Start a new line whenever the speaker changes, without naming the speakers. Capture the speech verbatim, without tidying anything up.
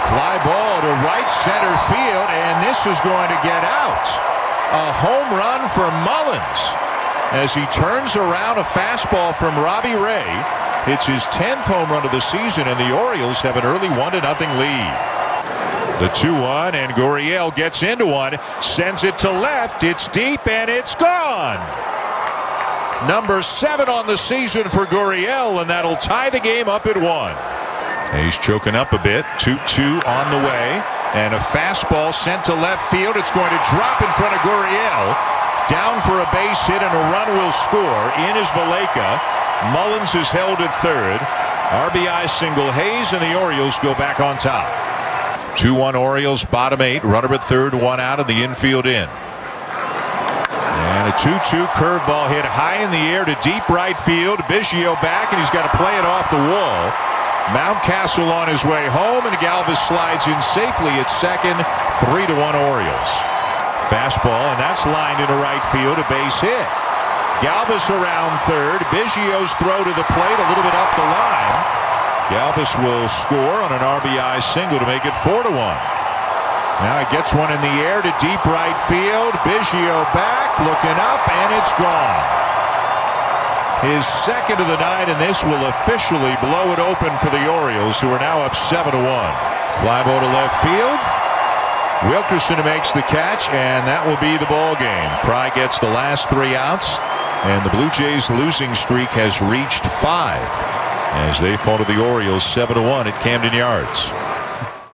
Fly ball to right center field, and this is going to get out. A home run for Mullins as he turns around a fastball from Robbie Ray. It's his tenth home run of the season, and the Orioles have an early one to nothing lead. The two one, and Gurriel gets into one, sends it to left. It's deep, and it's gone. Number seven on the season for Gurriel, and that'll tie the game up at one. He's choking up a bit. two two on the way, and a fastball sent to left field. It's going to drop in front of Gurriel. Down for a base hit, and a run will score. In is Valaika. Mullins is held at third. R B I single Hayes, and the Orioles go back on top. two one Orioles, bottom eight. Runner at third, one out, and the infield in. And a two two curveball hit high in the air to deep right field. Biggio back, and he's got to play it off the wall. Mountcastle on his way home, and Galvis slides in safely at second. three to one Orioles. Fastball, and that's lined into right field, a base hit. Galvis around third. Biggio's throw to the plate, a little bit up the line. Galvis will score on an R B I single to make it four to one. Now he gets one in the air to deep right field. Biggio back, looking up, and it's gone. His second of the night, and this will officially blow it open for the Orioles, who are now up seven to one. Fly ball to left field. Wilkerson makes the catch, and that will be the ball game. Fry gets the last three outs, and the Blue Jays' losing streak has reached five as they fall to the Orioles seven to one at Camden Yards.